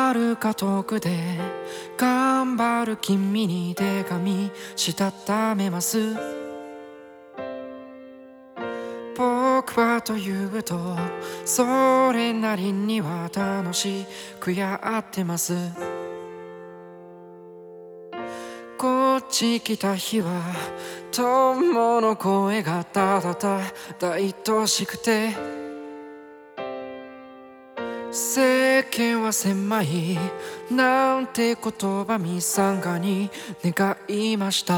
遥か遠くで頑張る君に手紙したためます。僕はというとそれなりには楽しくやってます。こっち来た日は友の声がただただ愛しくて、世間は狭いなんて言葉ミサンガに願いました。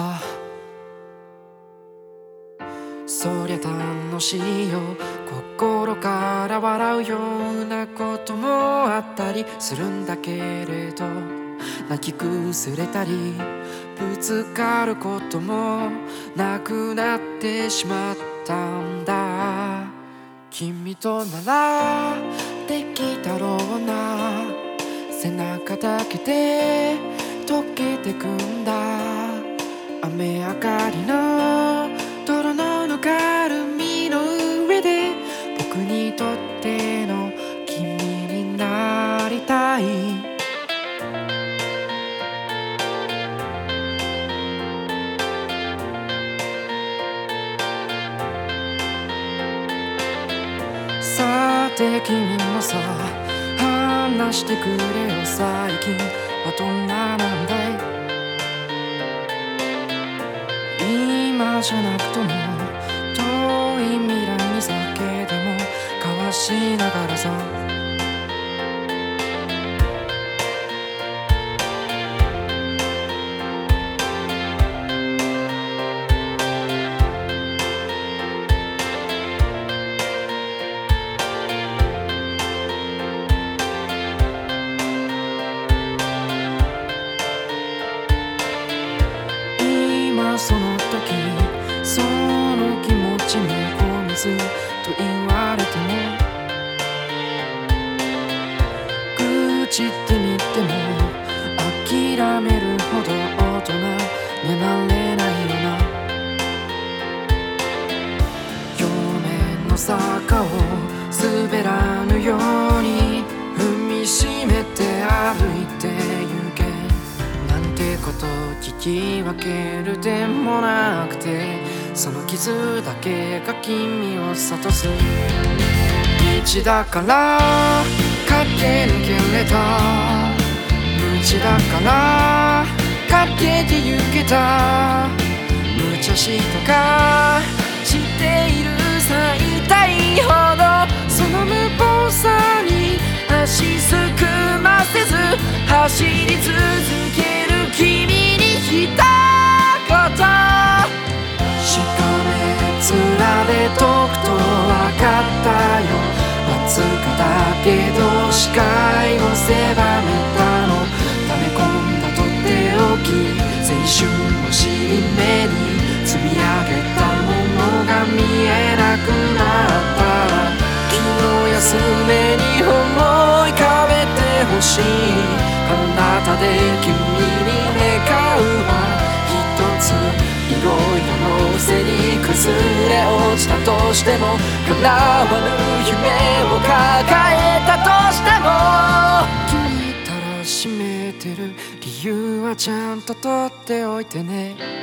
そりゃ楽しいよ、心から笑うようなこともあったりするんだけれど、泣き崩れたりぶつかることもなくなってしまったんだ。君とならできたろうな、背中だけで溶けてくんだ。雨上がりの泥のぬかるみの上で僕にとっての君になりたい。さて君もさ、話してくれよ最近はどんななんだい。今じゃなくとも遠い未来に酒でも交わしながらさ、その時その気持ちにこみずと言われても、愚痴ってみても諦めるほど大人にはなれないよな。表面の坂を滑らぬように踏みしめて歩いて行けなんてこと聞き分けるでもなくて、その傷だけが君を諭す道だから駆け抜けれた、道だから駆けて行けた。無茶したかしているさ痛いほど、その無謀さに足すくませず走り続ける君に一言、しかめ面でとくとわかったよ。わずかだけど視界を狭めたの、溜め込んだとっておき青春を尻目に積み上げたものが見えなくなったら、気の休めに思い浮かべてほしい。あなたで君に願うは一つ、いろいろのせに崩れ落ちたとしても叶わぬ夢を抱えたとしても、君たらしめてる理由はちゃんと取っておいてね。